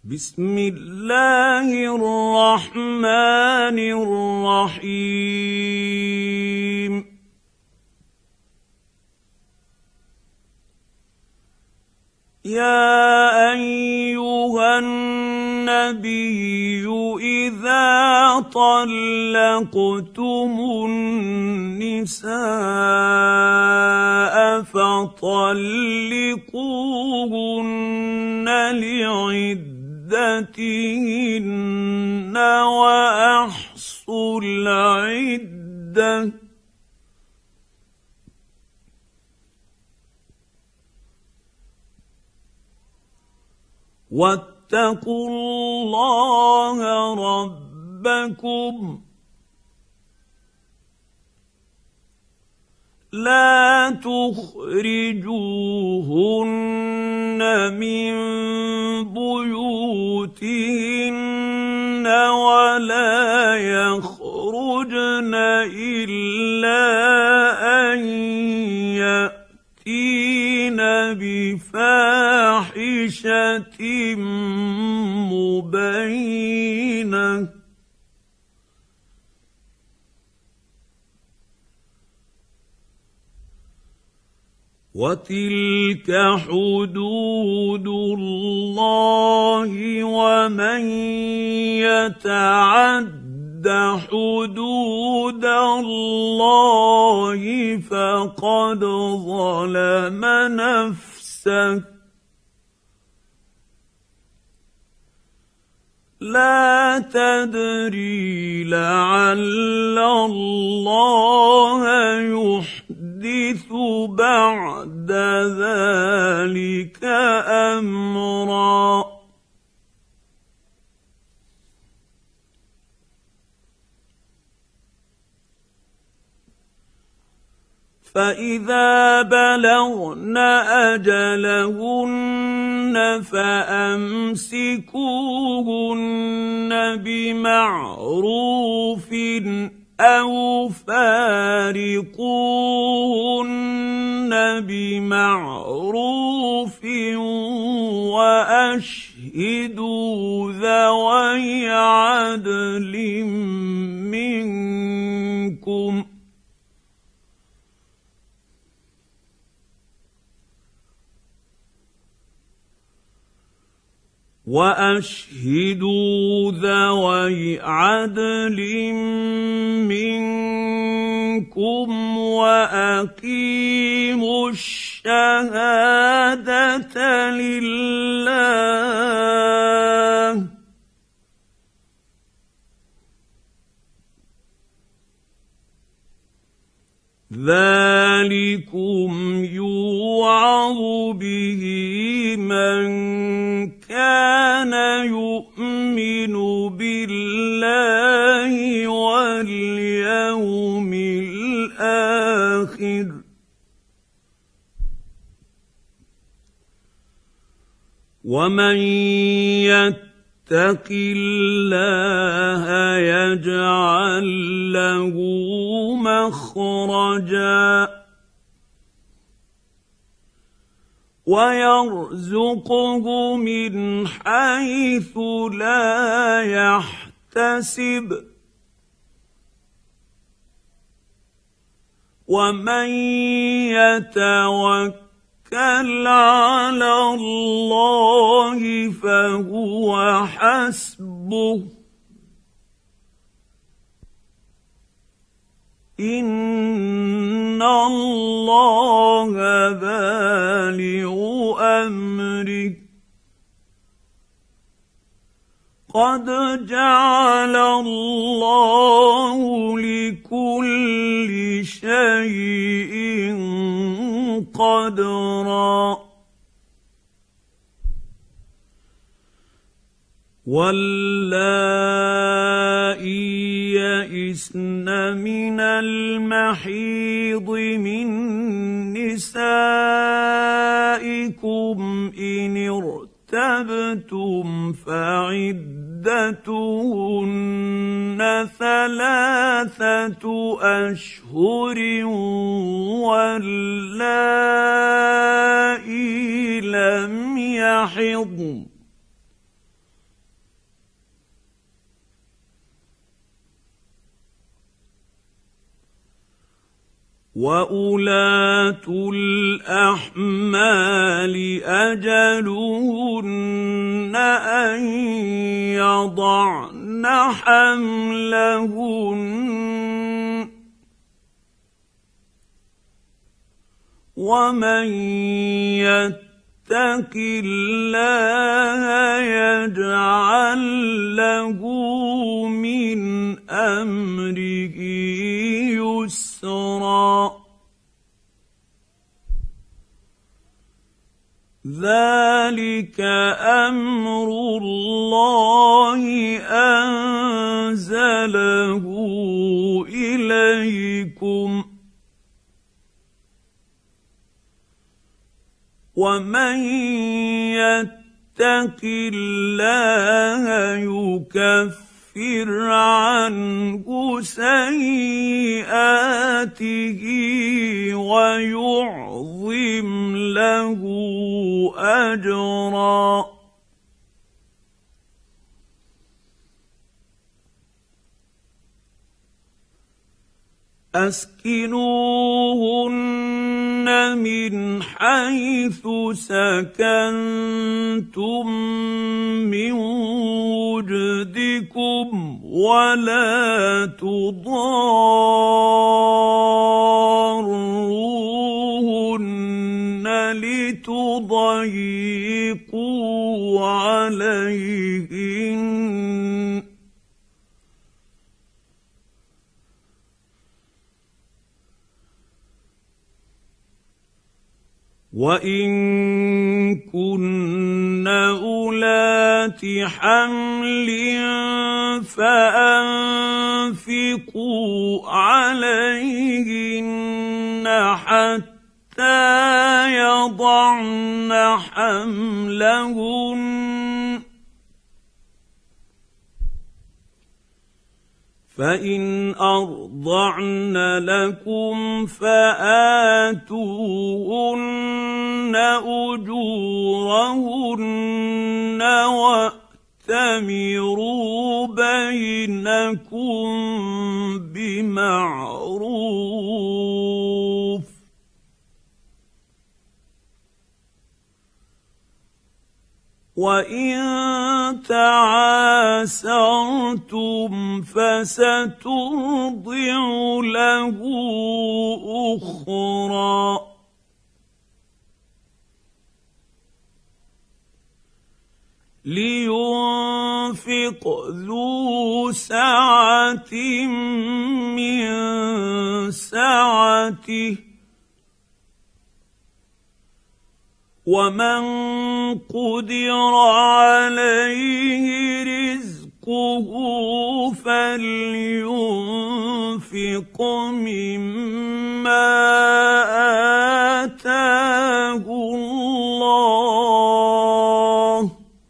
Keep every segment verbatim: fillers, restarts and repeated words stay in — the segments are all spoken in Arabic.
بسم الله الرحمن الرحيم يا أيها النبي إذا طلقتم النساء فطلقوهن لعدتهن وأحصوا العدة واتقوا الله ربكم لا تخرجوهن من بيوتهن ولا يخرجن إلا أن يأتين بفاحشة مبينة وتلك حدود الله ومن يتعد حدود الله فقد ظلم نفسه لا تدري لعل الله يحدث بعد ذلك أمرا فإذا بلغن أجلهن فأمسكوهن بمعروف أو فارقوهن بمعروف وأشهدوا ذوي عدل منكم وأشهدوا ذوي عدل منكم وأقيموا الشهادة لله ذلكم يوعظ به من كان يؤمن بالله واليوم الآخر ومن يتق الله يجعل له مخرجا ويرزقه من حيث لا يحتسب ومن يتوكل على الله فهو حسبه إن الله بالغ أمره قد جعل الله لكل شيء قدرا واللائي يئسن من المحيض من نسائكم إن ارتبتم فعدتهن ثلاثة أشهر واللائي لم يحضن واولات الاحمال اجلهن ان يضعن حملهن ومن يتق الله يجعل له من امره يسرا ذلك امر الله انزله اليكم ومن يتق الله يكفر عنه سيئاته ويعظم له اجرا اسكنوهن من حيث سكنتم من وجدكم ولا تضاروهن لتضيقوا عليهن وان كن اولات حمل فانفقوا عليهن حتى يضعن حملهن فان ارضعن لكم فاتوهن اجورهن واتمروا بينكم بمعروف وان تعاسرتم فسترضع له اخرى لينفق ذو سعة من سعته ومن قدر عليه رزقه فلينفق مما آتاه الله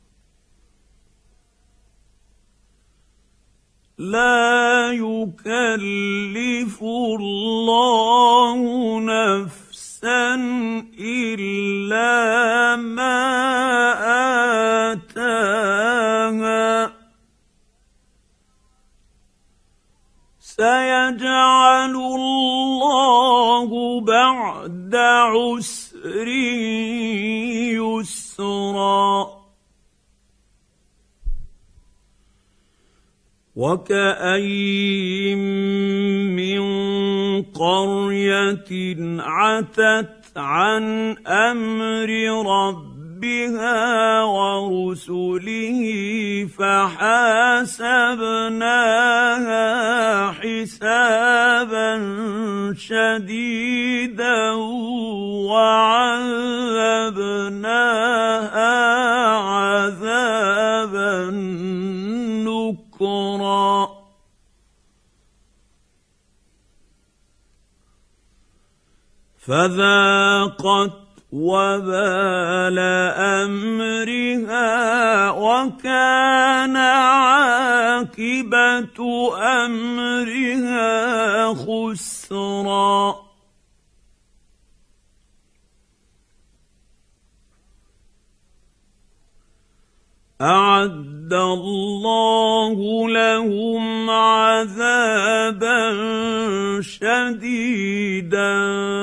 لا يكلف الله نفسا إلا ما آتاها سيجعل الله بعد عسر يسرا وكأين من قرية عتت عن أمر ربها ورسله فحاسبناها حسابا شديدا وعذبناها عذابا نكرا فذاقت وبال امرها وكان عاقبه امرها خسرا أعد الله لهم عذابا شديدا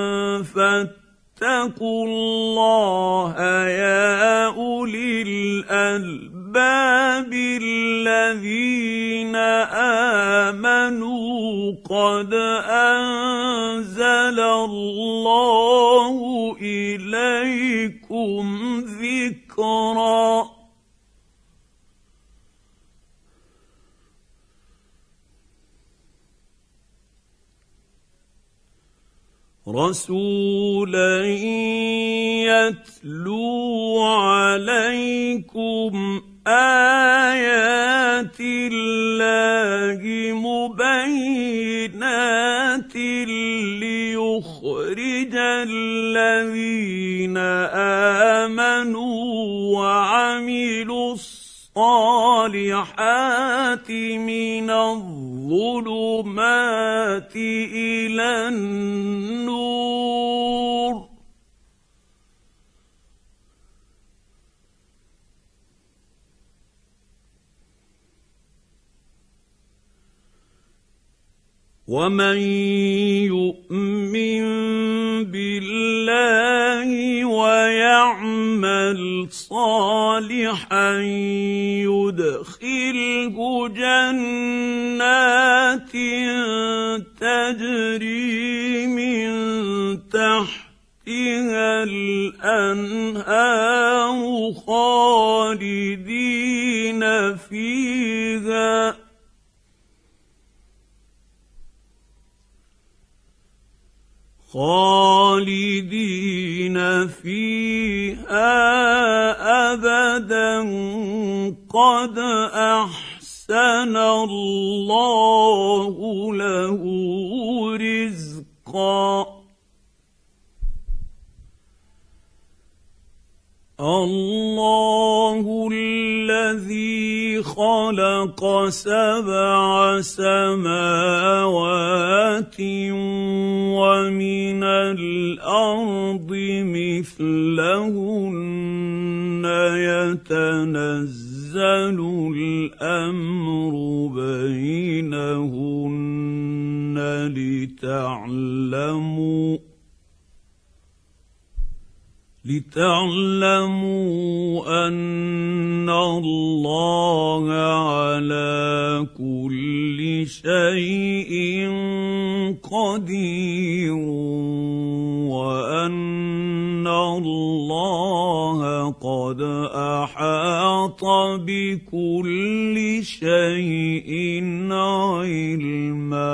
فاتقوا الله يا أولي الألباب الذين آمنوا قد أنزل الله إليكم ذكرا رسولا يتلو عليكم آيات الله مبينات ليخرج الذين آمنوا وعملوا الصالحات من الظلمات إلى النور ومن يؤمن بالله ويعمل صالحا يدخله جنات تجري من تحتها الأنهار خالدين فيها خالدين فيها أبدا قد أحسن الله له رزقا الله الذي خلق سبع سماوات ومن الأرض مثلهن يتنزل الأمر بينهن لتعلموا لتعلموا أن الله على كل شيء قدير وأن الله قد أحاط بكل شيء علما